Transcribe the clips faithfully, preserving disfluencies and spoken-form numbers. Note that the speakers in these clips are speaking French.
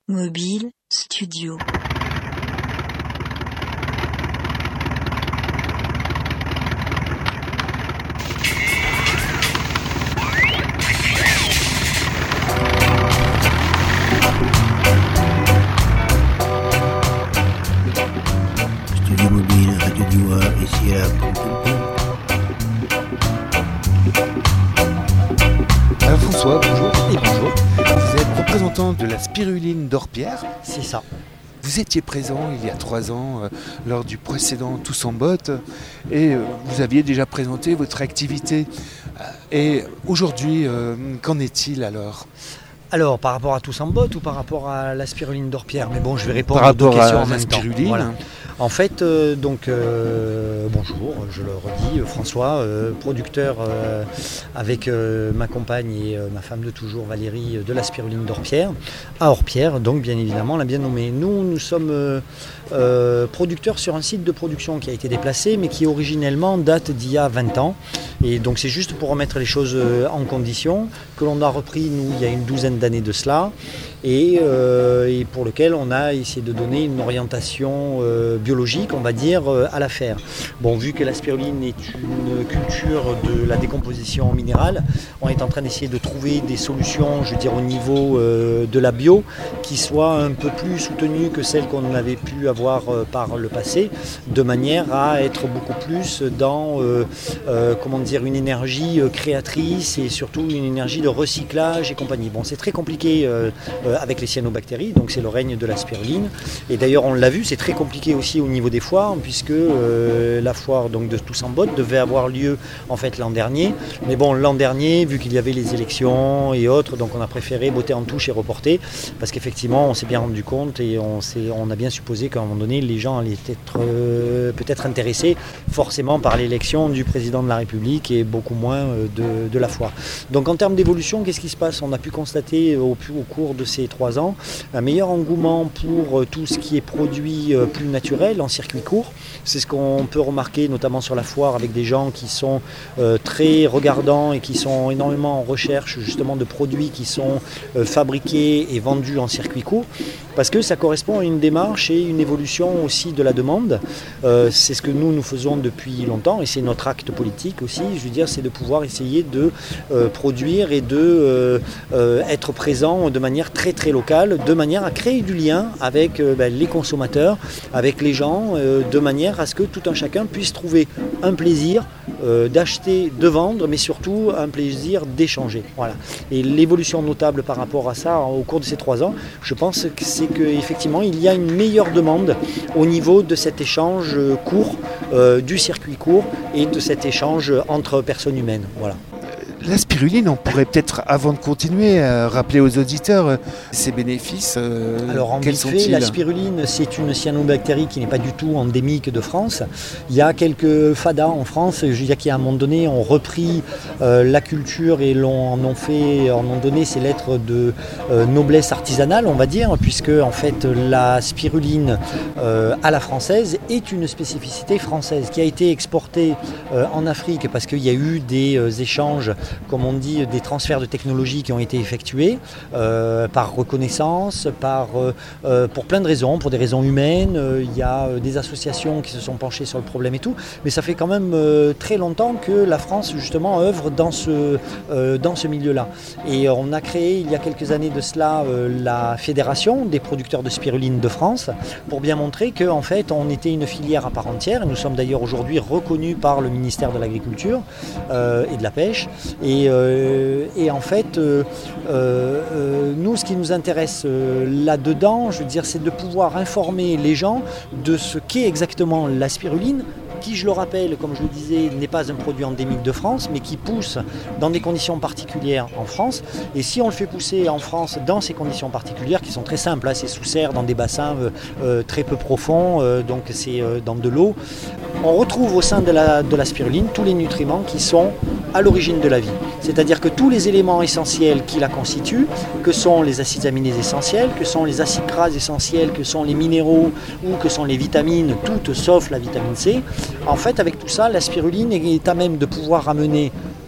Mobile Studio. Studio Mobile, Radio Dua, ici à Alors François, bonjour. Et bonjour. Vous êtes représentant de la spiruline d'Orpierre. C'est ça. Vous étiez présent il y a trois ans euh, lors du précédent Tous en botte et euh, vous aviez déjà présenté votre activité. Euh, et aujourd'hui, euh, qu'en est-il alors ? Alors, par rapport à Tous en botte ou par rapport à la spiruline d'Orpierre ? Mais bon, je vais répondre Par aux deux rapport questions à en la même temps. spiruline. Voilà. En fait, euh, donc euh, bonjour, je le redis, François, euh, producteur euh, avec euh, ma compagne et euh, ma femme de toujours, Valérie, de la spiruline d'Orpierre, à Orpierre, donc bien évidemment, on l'a bien nommé. Nous, nous sommes euh, euh, producteurs sur un site de production qui a été déplacé, mais qui originellement date d'il y a vingt ans. Et donc c'est juste pour remettre les choses euh, en condition, que l'on a repris, nous, il y a une douzaine d'années de cela, et, euh, et pour lequel on a essayé de donner une orientation euh, biologique, on va dire, euh, à l'affaire. Bon, vu que la spiruline est une culture de la décomposition minérale, on est en train d'essayer de trouver des solutions, je veux dire, au niveau euh, de la bio, qui soient un peu plus soutenues que celles qu'on avait pu avoir euh, par le passé, de manière à être beaucoup plus dans, euh, euh, comment dire, une énergie euh, créatrice et surtout une énergie de recyclage et compagnie. Bon, c'est très compliqué euh, euh, avec les cyanobactéries, donc c'est le règne de la spiruline. Et d'ailleurs, on l'a vu, c'est très compliqué aussi au niveau des foires, puisque euh, la foire donc, de Tous en botte devait avoir lieu en fait l'an dernier. Mais bon, l'an dernier, vu qu'il y avait les élections et autres, donc on a préféré botter en touche et reporter, parce qu'effectivement, on s'est bien rendu compte et on, s'est, on a bien supposé qu'à un moment donné, les gens allaient être euh, peut-être intéressés forcément par l'élection du président de la République et beaucoup moins euh, de, de la foire. Donc en termes d'évolution, qu'est-ce qui se passe ? On a pu constater au, au cours de ces trois ans un meilleur engouement pour euh, tout ce qui est produit euh, plus naturel en circuit court. C'est ce qu'on peut remarquer notamment sur la foire avec des gens qui sont euh, très regardants et qui sont énormément en recherche justement de produits qui sont euh, fabriqués et vendus en circuit court, parce que ça correspond à une démarche et une évolution aussi de la demande. Euh, c'est ce que nous, nous faisons depuis longtemps et c'est notre acte politique aussi, je veux dire, c'est de pouvoir essayer de euh, produire et de euh, euh, être présent de manière très très locale, de manière à créer du lien avec euh, ben, les consommateurs, avec les gens, euh, de manière à ce que tout un chacun puisse trouver un plaisir euh, d'acheter, de vendre, mais surtout un plaisir d'échanger. Voilà. Et l'évolution notable par rapport à ça au cours de ces trois ans, je pense que c'est qu'effectivement il y a une meilleure demande au niveau de cet échange court, euh, du circuit court et de cet échange entre personnes humaines. Voilà. La spiruline, on pourrait peut-être, avant de continuer, euh, rappeler aux auditeurs euh, ses bénéfices. Euh, Alors en quels vite sont-ils ? fait, la spiruline, c'est une cyanobactérie qui n'est pas du tout endémique de France. Il y a quelques fadas en France, je veux dire qui à un moment donné ont repris euh, la culture et l'ont, en ont fait, en ont donné ces lettres de euh, noblesse artisanale, on va dire, puisque en fait la spiruline euh, à la française est une spécificité française qui a été exportée euh, en Afrique parce qu'il y a eu des euh, échanges, comme on dit, des transferts de technologies qui ont été effectués euh, par reconnaissance, par, euh, euh, pour plein de raisons, pour des raisons humaines. Euh, il y a euh, des associations qui se sont penchées sur le problème et tout, mais ça fait quand même euh, très longtemps que la France justement œuvre dans ce, euh, dans ce milieu-là. Et on a créé il y a quelques années de cela euh, la Fédération des producteurs de spiruline de France pour bien montrer qu'en fait on était une filière à part entière. Nous sommes d'ailleurs aujourd'hui reconnus par le ministère de l'Agriculture euh, et de la Pêche. Et, euh, et en fait, euh, euh, nous, ce qui nous intéresse euh, là-dedans, je veux dire, c'est de pouvoir informer les gens de ce qu'est exactement la spiruline, qui, je le rappelle, comme je le disais, n'est pas un produit endémique de France, mais qui pousse dans des conditions particulières en France. Et si on le fait pousser en France dans ces conditions particulières, qui sont très simples, hein, c'est sous serre, dans des bassins euh, euh, très peu profonds, euh, donc c'est euh, dans de l'eau, on retrouve au sein de la, de la spiruline tous les nutriments qui sont à l'origine de la vie. C'est-à-dire que tous les éléments essentiels qui la constituent, que sont les acides aminés essentiels, que sont les acides gras essentiels, que sont les minéraux ou que sont les vitamines, toutes sauf la vitamine C, en fait avec tout ça, la spiruline est à même de pouvoir amener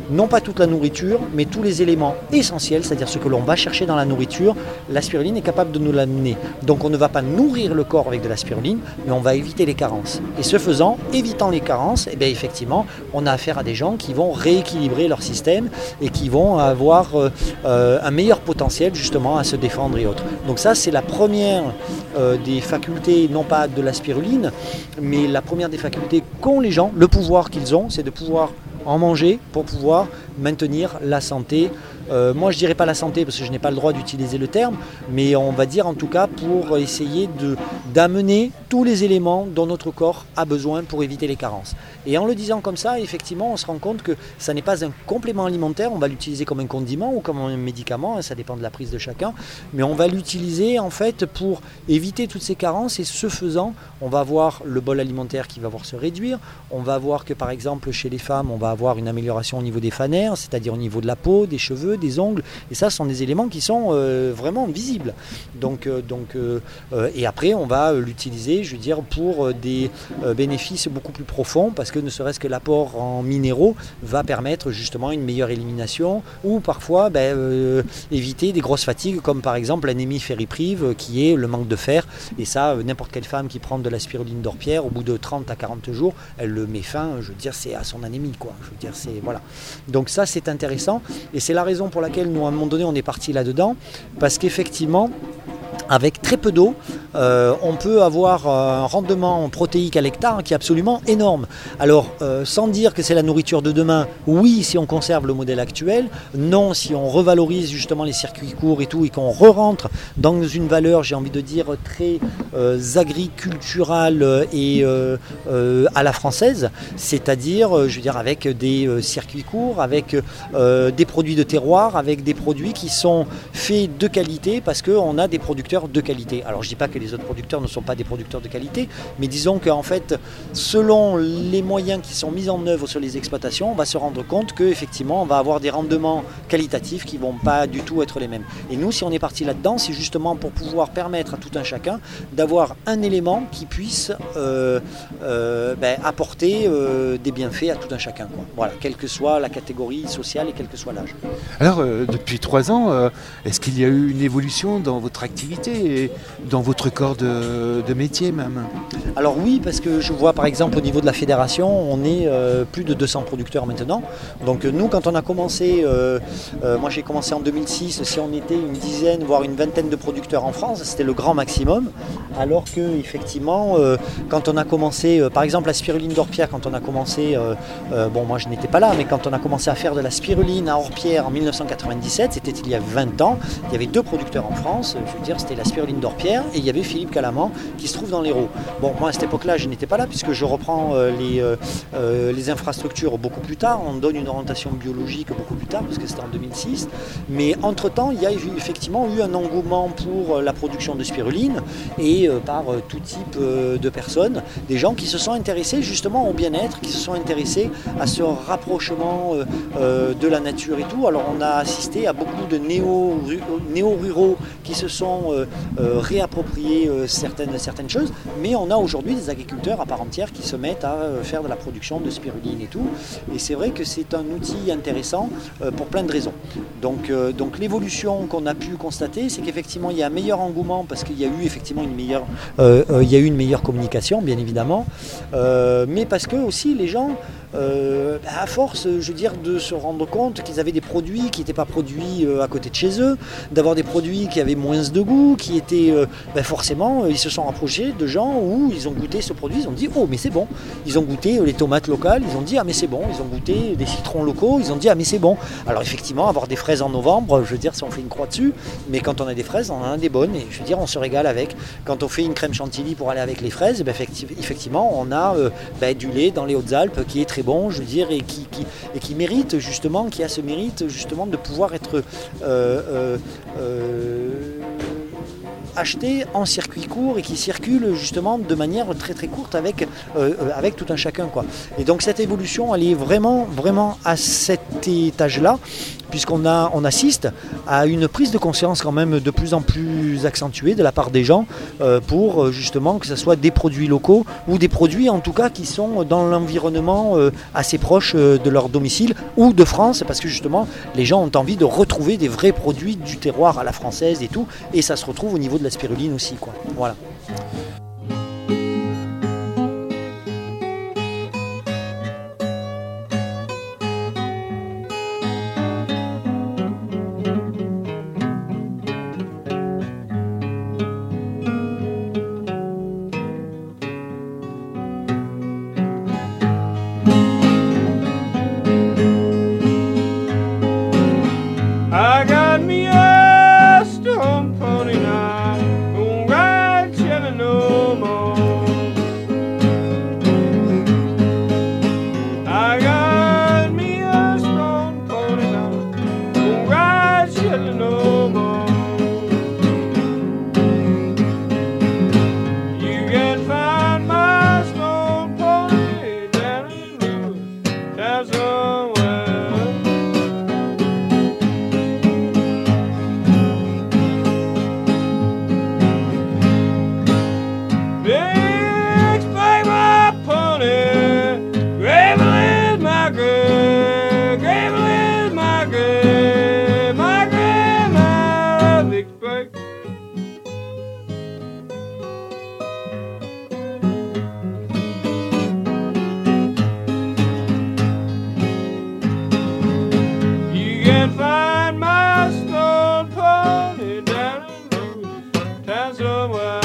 non pas toute la nourriture, mais tous les éléments essentiels, c'est-à-dire ce que l'on va chercher dans la nourriture, la spiruline est capable de nous l'amener. Donc on ne va pas nourrir le corps avec de la spiruline, mais on va éviter les carences. Et ce faisant, évitant les carences, eh bien effectivement, on a affaire à des gens qui vont rééquilibrer leur système et qui vont avoir euh, un meilleur potentiel justement à se défendre et autres. Donc ça, c'est la première euh, des facultés, non pas de la spiruline, mais la première des facultés qu'ont les gens, le pouvoir qu'ils ont, c'est de pouvoir en manger pour pouvoir maintenir la santé. Euh, moi je dirais pas la santé parce que je n'ai pas le droit d'utiliser le terme, mais on va dire en tout cas pour essayer de, d'amener tous les éléments dont notre corps a besoin pour éviter les carences. Et en le disant comme ça, effectivement on se rend compte que ça n'est pas un complément alimentaire, on va l'utiliser comme un condiment ou comme un médicament, hein, ça dépend de la prise de chacun, mais on va l'utiliser en fait pour éviter toutes ces carences et ce faisant, on va avoir le bol alimentaire qui va voir se réduire, on va voir que par exemple chez les femmes on va avoir une amélioration au niveau des fanères, c'est-à-dire au niveau de la peau, des cheveux, des ongles, et ça ce sont des éléments qui sont euh, vraiment visibles. Donc, euh, donc, euh, euh, et après on va l'utiliser, je veux dire, pour euh, des euh, bénéfices beaucoup plus profonds, parce que ne serait-ce que l'apport en minéraux va permettre justement une meilleure élimination, ou parfois ben, euh, éviter des grosses fatigues, comme par exemple l'anémie ferriprive, qui est le manque de fer, et ça, euh, n'importe quelle femme qui prend de la spiruline d'Orpière, au bout de trente à quarante jours, elle le met fin, je veux dire, c'est à son anémie, quoi. Je veux dire, c'est, voilà. Donc ça, c'est intéressant, et c'est la raison pour laquelle nous, à un moment donné, on est parti là-dedans, parce qu'effectivement, avec très peu d'eau, euh, on peut avoir un rendement protéique à l'hectare qui est absolument énorme. Alors, euh, sans dire que c'est la nourriture de demain, oui, si on conserve le modèle actuel, non, si on revalorise justement les circuits courts et tout, et qu'on re-rentre dans une valeur, j'ai envie de dire, très euh, agriculturale et euh, euh, à la française, c'est-à-dire, je veux dire, avec des euh, circuits courts, avec euh, des produits de terroir, avec des produits qui sont faits de qualité, parce qu'on a des producteurs de qualité. Alors je ne dis pas que les autres producteurs ne sont pas des producteurs de qualité, mais disons qu'en fait, selon les moyens qui sont mis en œuvre sur les exploitations, on va se rendre compte qu'effectivement, on va avoir des rendements qualitatifs qui ne vont pas du tout être les mêmes. Et nous, si on est parti là-dedans, c'est justement pour pouvoir permettre à tout un chacun d'avoir un élément qui puisse euh, euh, ben, apporter euh, des bienfaits à tout un chacun, quoi. Voilà, quelle que soit la catégorie sociale et quel que soit l'âge. Alors, euh, depuis trois ans, euh, est-ce qu'il y a eu une évolution dans votre activité et dans votre corps de, de métier même? Alors oui, parce que je vois par exemple au niveau de la fédération, on est euh, plus de deux cents producteurs maintenant. Donc nous, quand on a commencé, euh, euh, moi j'ai commencé en deux mille six, si on était une dizaine, voire une vingtaine de producteurs en France, c'était le grand maximum. Alors que effectivement, euh, quand on a commencé, euh, par exemple la spiruline d'Orpière, quand on a commencé, euh, euh, bon moi je n'étais pas là, mais quand on a commencé à faire de la spiruline à Orpière en dix-neuf cent quatre-vingt-dix-sept, c'était il y a vingt ans, il y avait deux producteurs en France, je veux dire c'était la spiruline d'Orpière et il y avait Philippe Calamant qui se trouve dans l'Hérault. Bon, moi à cette époque-là, je n'étais pas là puisque je reprends euh, les, euh, euh, les infrastructures beaucoup plus tard. On donne une orientation biologique beaucoup plus tard parce que c'était en deux mille six. Mais entre-temps, il y a eu, effectivement eu un engouement pour euh, la production de spiruline et euh, par euh, tout type euh, de personnes, des gens qui se sont intéressés justement au bien-être, qui se sont intéressés à ce rapprochement euh, euh, de la nature et tout. Alors on a assisté à beaucoup de néo, néo-ruraux qui se sont euh, euh, réappropriés euh, certaines, certaines choses, mais on a aujourd'hui des agriculteurs à part entière qui se mettent à euh, faire de la production de spiruline et tout, et c'est vrai que c'est un outil intéressant euh, pour plein de raisons. Donc, euh, donc l'évolution qu'on a pu constater, c'est qu'effectivement il y a un meilleur engouement parce qu'il y a eu effectivement une meilleure, euh, euh, il y a eu une meilleure communication bien évidemment, euh, mais parce que aussi les gens Euh, à force, je veux dire, de se rendre compte qu'ils avaient des produits qui n'étaient pas produits euh, à côté de chez eux, d'avoir des produits qui avaient moins de goût, qui étaient, euh, ben forcément, euh, ils se sont rapprochés de gens où ils ont goûté ce produit, ils ont dit oh mais c'est bon. Ils ont goûté euh, les tomates locales, ils ont dit ah mais c'est bon. Ils ont goûté des citrons locaux, ils ont dit ah mais c'est bon. Alors effectivement, avoir des fraises en novembre, je veux dire, si on fait une croix dessus, mais quand on a des fraises, on en a des bonnes et je veux dire, on se régale avec. Quand on fait une crème chantilly pour aller avec les fraises, ben, effectivement, on a euh, ben, du lait dans les Hautes-Alpes qui est très bon, je veux dire, et qui, qui, et qui mérite justement, qui a ce mérite justement de pouvoir être euh, euh, euh, acheté en circuit court et qui circule justement de manière très très courte avec, euh, avec tout un chacun, quoi. Et donc cette évolution, elle est vraiment, vraiment à cet étage-là. puisqu'on a, on assiste à une prise de conscience quand même de plus en plus accentuée de la part des gens euh, pour euh, justement que ce soit des produits locaux ou des produits en tout cas qui sont dans l'environnement euh, assez proche euh, de leur domicile ou de France, parce que justement les gens ont envie de retrouver des vrais produits du terroir à la française et tout, et ça se retrouve au niveau de la spiruline aussi, quoi. Voilà. I got me a stone pony now, won't ride Shelly no more. I got me a stone pony now, won't ride Shelly no more. You can find my stone pony down in Lewis, down somewhere. Big spike my pony, Gravel is my grave, Gravel is my grave, my grave, my big spike. You can find my stone pony down in Lewis, town somewhere.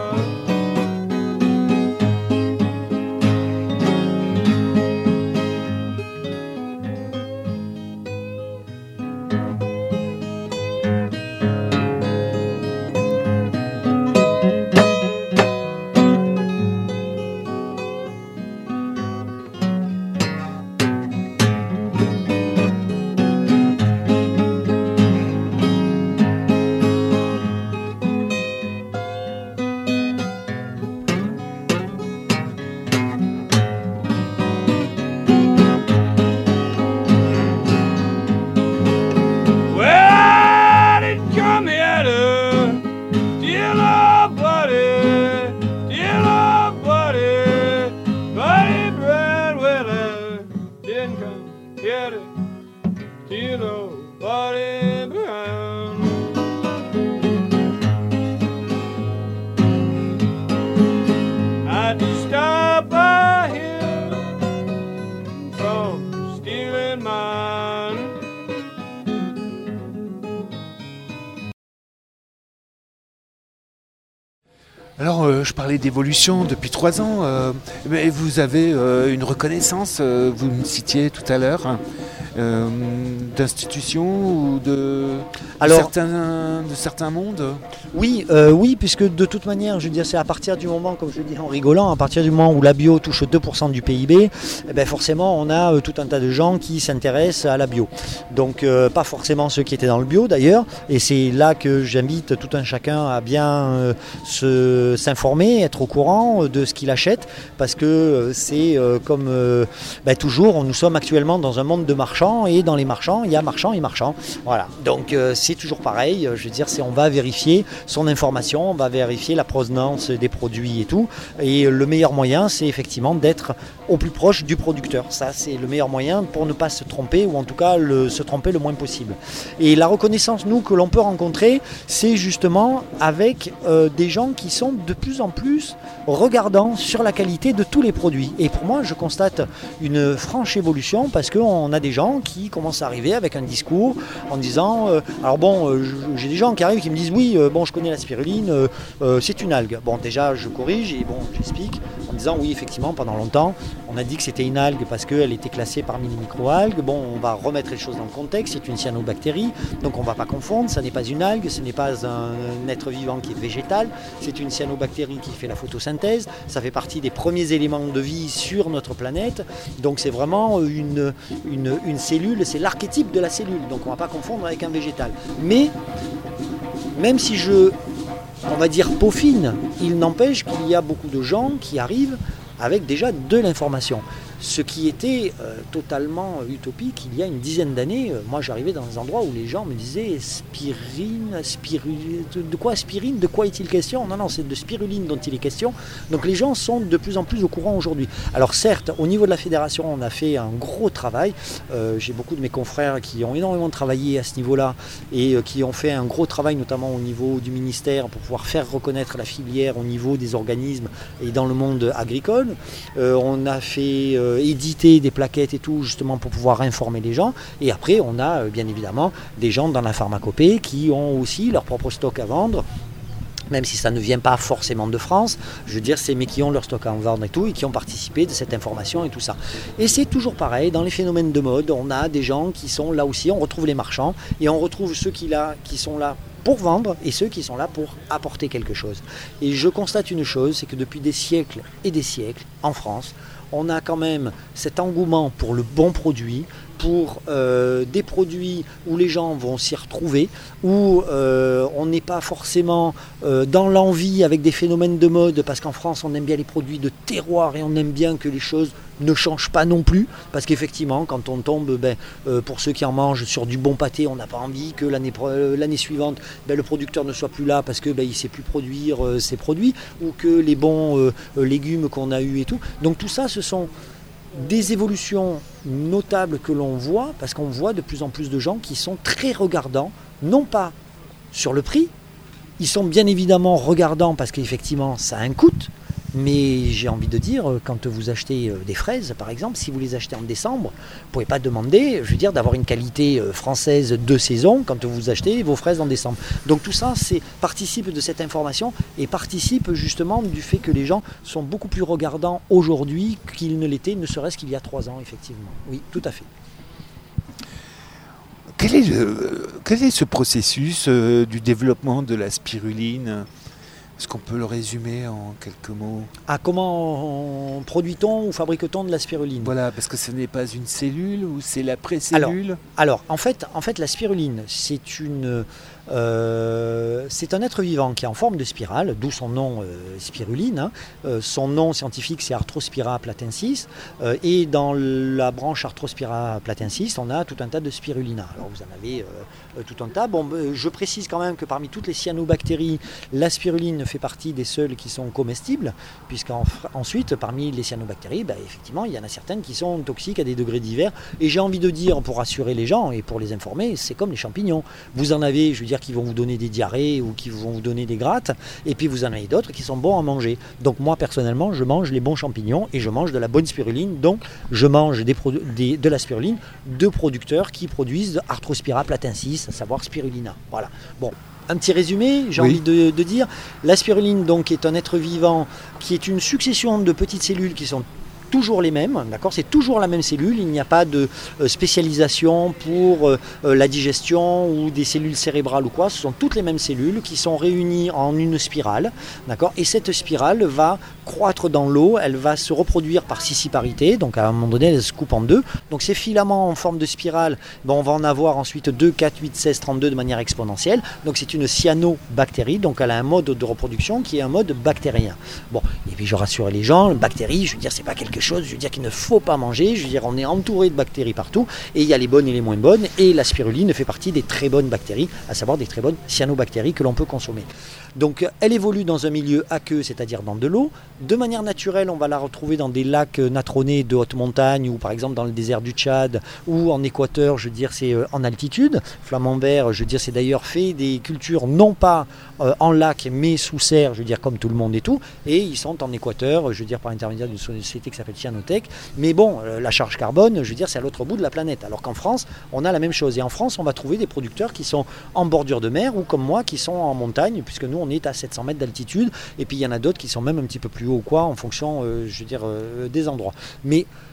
Well, I didn't come here to steal a buddy, steal a buddy, buddy bread. Well, I didn't come here to steal a buddy brown. I just stopped by here from stealing mine. Alors, euh, je parlais d'évolution depuis trois ans, euh, mais vous avez euh, une reconnaissance, euh, vous me citiez tout à l'heure, hein, euh, d'institutions ou de, Alors- de, certains, de certains mondes. Oui, euh, oui, puisque de toute manière, je veux dire, c'est à partir du moment, comme je dis en rigolant, à partir du moment où la bio touche deux pour cent du P I B, eh ben forcément, on a euh, tout un tas de gens qui s'intéressent à la bio. Donc, euh, pas forcément ceux qui étaient dans le bio d'ailleurs, et c'est là que j'invite tout un chacun à bien euh, se, s'informer, être au courant euh, de ce qu'il achète, parce que euh, c'est euh, comme euh, ben, toujours, nous sommes actuellement dans un monde de marchands, et dans les marchands, il y a marchands et marchands. Voilà, donc euh, c'est toujours pareil, je veux dire, c'est, on va vérifier son information, on va vérifier la provenance des produits et tout. Et le meilleur moyen, c'est effectivement d'être au plus proche du producteur. Ça, c'est le meilleur moyen pour ne pas se tromper, ou en tout cas le, se tromper le moins possible. Et la reconnaissance, nous, que l'on peut rencontrer, c'est justement avec euh, des gens qui sont de plus en plus regardants sur la qualité de tous les produits. Et pour moi, je constate une franche évolution, parce qu'on a des gens qui commencent à arriver avec un discours en disant euh, alors bon, euh, j'ai des gens qui arrivent qui me disent oui, euh, bon, je connais la spiruline, euh, euh, c'est une algue. Bon, déjà, je corrige et bon, j'explique en disant oui, effectivement, pendant longtemps, on a dit que c'était une algue parce qu'elle était classée parmi les micro-algues. Bon, on va remettre les choses dans le contexte, c'est une cyanobactérie, donc on ne va pas confondre, ça n'est pas une algue, ce n'est pas un être vivant qui est végétal, c'est une cyanobactérie qui fait la photosynthèse, ça fait partie des premiers éléments de vie sur notre planète, donc c'est vraiment une, une, une cellule, c'est l'archétype de la cellule, donc on ne va pas confondre avec un végétal. Mais, même si je, on va dire, peaufine, il n'empêche qu'il y a beaucoup de gens qui arrivent avec déjà de l'information. Ce qui était euh, totalement utopique il y a une dizaine d'années. Euh, moi, j'arrivais dans des endroits où les gens me disaient spirine, spiruline, de quoi aspirine, de quoi est-il question? Non, non, c'est de spiruline dont il est question. Donc les gens sont de plus en plus au courant aujourd'hui. Alors certes, au niveau de la fédération, on a fait un gros travail. Euh, j'ai beaucoup de mes confrères qui ont énormément travaillé à ce niveau-là et euh, qui ont fait un gros travail, notamment au niveau du ministère, pour pouvoir faire reconnaître la filière au niveau des organismes et dans le monde agricole. Euh, on a fait euh, éditer des plaquettes et tout, justement pour pouvoir informer les gens. Et après, on a euh, bien évidemment des gens dans la pharmacopée qui ont aussi leur propre stock à vendre. Même si ça ne vient pas forcément de France, je veux dire, c'est mais qui ont leur stock à en vendre et tout, et qui ont participé de cette information et tout ça. Et c'est toujours pareil, dans les phénomènes de mode, on a des gens qui sont là aussi, on retrouve les marchands, et on retrouve ceux qui, là, qui sont là pour vendre, et ceux qui sont là pour apporter quelque chose. Et je constate une chose, c'est que depuis des siècles et des siècles, en France, on a quand même cet engouement pour le bon produit, pour euh, des produits où les gens vont s'y retrouver, où euh, on n'est pas forcément euh, dans l'envie avec des phénomènes de mode, parce qu'en France on aime bien les produits de terroir et on aime bien que les choses ne changent pas non plus, parce qu'effectivement quand on tombe, ben, euh, pour ceux qui en mangent, sur du bon pâté, on n'a pas envie que l'année, euh, l'année suivante ben, le producteur ne soit plus là parce que ben, il ne sait plus produire euh, ses produits, ou que les bons euh, légumes qu'on a eus et tout. Donc tout ça, ce sont des évolutions notables que l'on voit, parce qu'on voit de plus en plus de gens qui sont très regardants, non pas sur le prix, ils sont bien évidemment regardants parce qu'effectivement ça a un coût, mais j'ai envie de dire, quand vous achetez des fraises par exemple, si vous les achetez en décembre, vous ne pouvez pas demander, je veux dire, d'avoir une qualité française de saison quand vous achetez vos fraises en décembre. Donc tout ça, c'est, participe de cette information et participe justement du fait que les gens sont beaucoup plus regardants aujourd'hui qu'ils ne l'étaient, ne serait-ce qu'il y a trois ans, effectivement. Oui, tout à fait. Quel est, le, quel est ce processus euh, du développement de la spiruline ? Est-ce qu'on peut le résumer en quelques mots ? Ah, comment produit-on ou fabrique-t-on de la spiruline ? Voilà, parce que ce n'est pas une cellule ou c'est la pré-cellule ? Alors, alors en, fait, en fait, la spiruline, c'est une... Euh, c'est un être vivant qui est en forme de spirale, d'où son nom euh, spiruline. Hein. Euh, son nom scientifique, c'est Arthrospira platensis. Euh, et dans la branche Arthrospira platensis, on a tout un tas de spirulina. Alors vous en avez euh, tout un tas. Bon, euh, je précise quand même que parmi toutes les cyanobactéries, la spiruline fait partie des seules qui sont comestibles, puisqu'ensuite, parmi les cyanobactéries, bah, effectivement, il y en a certaines qui sont toxiques à des degrés divers. Et j'ai envie de dire, pour rassurer les gens et pour les informer, c'est comme les champignons. Vous en avez, je veux dire, qui vont vous donner des diarrhées ou qui vont vous donner des grattes, et puis vous en avez d'autres qui sont bons à manger. Donc moi personnellement, je mange les bons champignons et je mange de la bonne spiruline, donc je mange des produ- des, de la spiruline de producteurs qui produisent Arthrospira platensis, à savoir spirulina. Voilà. Bon. Un petit résumé, j'ai oui. envie de, de dire, la spiruline donc est un être vivant qui est une succession de petites cellules qui sont toujours les mêmes, d'accord ? C'est toujours la même cellule, il n'y a pas de euh, spécialisation pour euh, la digestion ou des cellules cérébrales ou quoi, ce sont toutes les mêmes cellules qui sont réunies en une spirale, d'accord ? Et cette spirale va croître dans l'eau, elle va se reproduire par scissiparité, donc à un moment donné elle se coupe en deux, donc ces filaments en forme de spirale, bon, on va en avoir ensuite deux, quatre, huit, seize, trente-deux de manière exponentielle, donc c'est une cyanobactérie, donc elle a un mode de reproduction qui est un mode bactérien. Bon, et puis je rassure les gens, la bactérie, je veux dire, c'est pas quelque chose, je veux dire qu'il ne faut pas manger, je veux dire on est entouré de bactéries partout et il y a les bonnes et les moins bonnes et la spiruline fait partie des très bonnes bactéries, à savoir des très bonnes cyanobactéries que l'on peut consommer. Donc elle évolue dans un milieu aqueux, c'est-à-dire dans de l'eau. De manière naturelle, on va la retrouver dans des lacs natronnés de haute montagne ou par exemple dans le désert du Tchad ou en Équateur, je veux dire c'est en altitude. Flamand vert, je veux dire c'est d'ailleurs fait des cultures non pas euh, en lac mais sous serre, je veux dire comme tout le monde et tout, et ils sont en Équateur, je veux dire par l'intermédiaire d'une société qui s'appelle Cyanotech, mais bon, euh, la charge carbone, je veux dire c'est à l'autre bout de la planète, alors qu'en France, on a la même chose, et en France on va trouver des producteurs qui sont en bordure de mer ou comme moi qui sont en montagne, puisque nous on est à sept cents mètres d'altitude, et puis il y en a d'autres qui sont même un petit peu plus haut quoi, en fonction, euh, je veux dire, euh, des endroits. Mais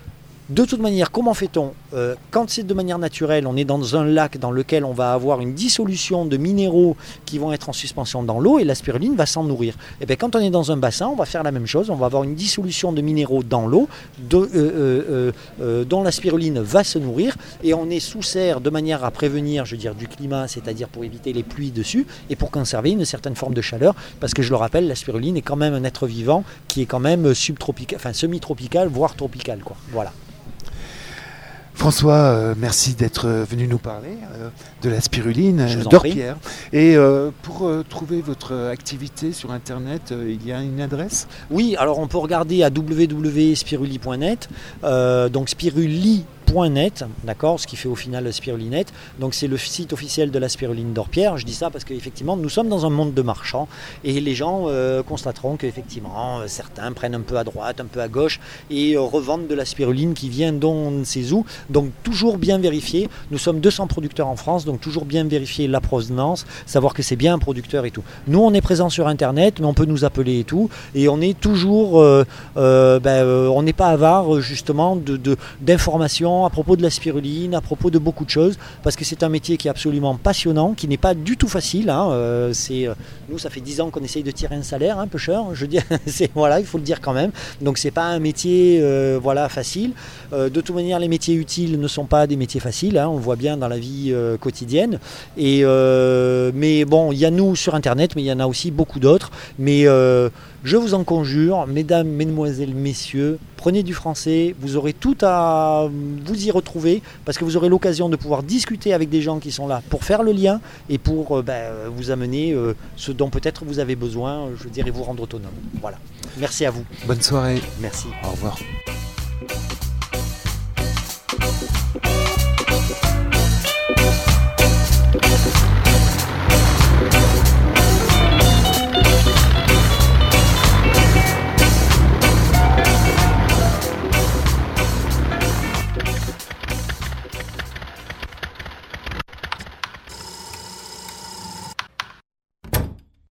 De toute manière, comment fait-on ? euh, Quand c'est de manière naturelle, on est dans un lac dans lequel on va avoir une dissolution de minéraux qui vont être en suspension dans l'eau et la spiruline va s'en nourrir. Et bien, quand on est dans un bassin, on va faire la même chose. On va avoir une dissolution de minéraux dans l'eau de, euh, euh, euh, dont la spiruline va se nourrir et on est sous serre de manière à prévenir, je veux dire, du climat, c'est-à-dire pour éviter les pluies dessus et pour conserver une certaine forme de chaleur. Parce que je le rappelle, la spiruline est quand même un être vivant qui est quand même subtropical, enfin semi-tropical, voire tropical, quoi. Voilà. François, euh, merci d'être venu nous parler euh, de la spiruline Je vous en d'Orpierre. Et euh, pour euh, trouver votre activité sur Internet, euh, il y a une adresse ? Oui, alors on peut regarder à w w w point spiruli point net, euh, donc spiruli point net, d'accord, ce qui fait au final Spirulinette. Donc c'est le site officiel de la spiruline d'Orpierre. Je dis ça parce qu'effectivement nous sommes dans un monde de marchands et les gens euh, constateront qu'effectivement euh, certains prennent un peu à droite, un peu à gauche et euh, revendent de la spiruline qui vient d'on ne sait où. Donc toujours bien vérifier. Nous sommes deux cents producteurs en France, donc toujours bien vérifier la provenance, savoir que c'est bien un producteur et tout. Nous on est présent sur Internet, mais on peut nous appeler et tout. Et on est toujours, euh, euh, ben, euh, on n'est pas avare justement de, de, d'informations à propos de la spiruline, à propos de beaucoup de choses, parce que c'est un métier qui est absolument passionnant, qui n'est pas du tout facile. Hein, euh, c'est, euh, nous, ça fait dix ans qu'on essaye de tirer un salaire, un peu cher, je veux dire, c'est, voilà, il faut le dire quand même. Donc c'est pas un métier euh, voilà, facile. Euh, de toute manière, les métiers utiles ne sont pas des métiers faciles, hein, on le voit bien dans la vie euh, quotidienne. Et, euh, mais bon, il y a nous sur Internet, mais il y en a aussi beaucoup d'autres. Mais euh, je vous en conjure, mesdames, mesdemoiselles, messieurs, prenez du français, vous aurez tout à vous y retrouver parce que vous aurez l'occasion de pouvoir discuter avec des gens qui sont là pour faire le lien et pour euh, ben, vous amener euh, ce dont peut-être vous avez besoin, je veux dire, et vous rendre autonome. Voilà. Merci à vous. Bonne soirée. Merci. Au revoir.